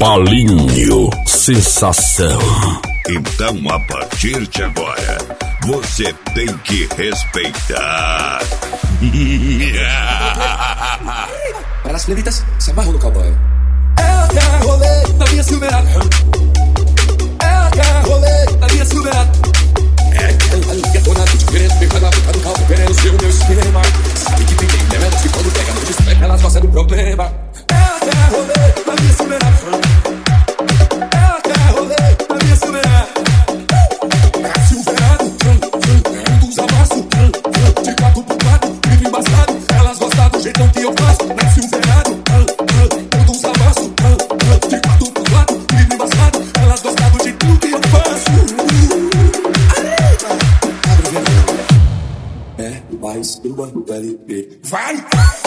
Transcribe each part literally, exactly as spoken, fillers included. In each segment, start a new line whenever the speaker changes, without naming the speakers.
Palinho, sensação.
Então, a partir de agora, você tem que respeitar.
Para as plebitas, se amarram no cowboy. Ela quer rolê na minha Silverado. Ela quer rolê na minha Silverado. É que ela liga tonado, diferente, fica na boca do carro, querendo ser o meu esquema. Sabe que tem elementos que quando pega no despeito, elas gostam do problema. Ela quer rolê na minha Silverado. Ela quer rolê na minha Silverado. É Silverado, um dos amassos, de quatro por quatro, vive embaçado. Elas gostam do jeitão que eu faço. É Silverado, um dos amassos, de quatro por quatro, vive embaçado. Elas gostam do jeitão que eu faço. É mais uma L P. Vai!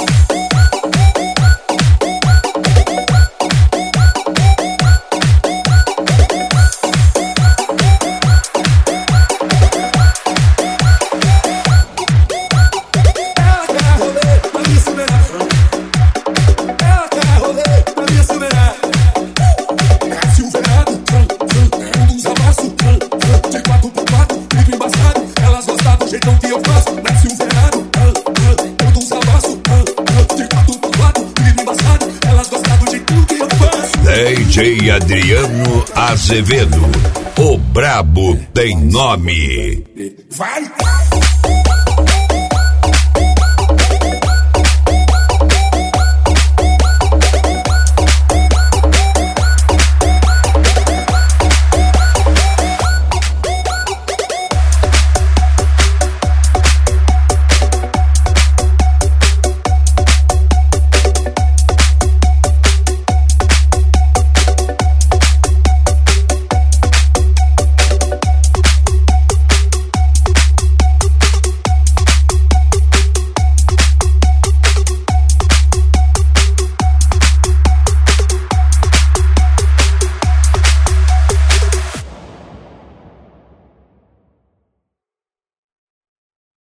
D J Adriano Azevedo, o brabo tem nome.
Vai!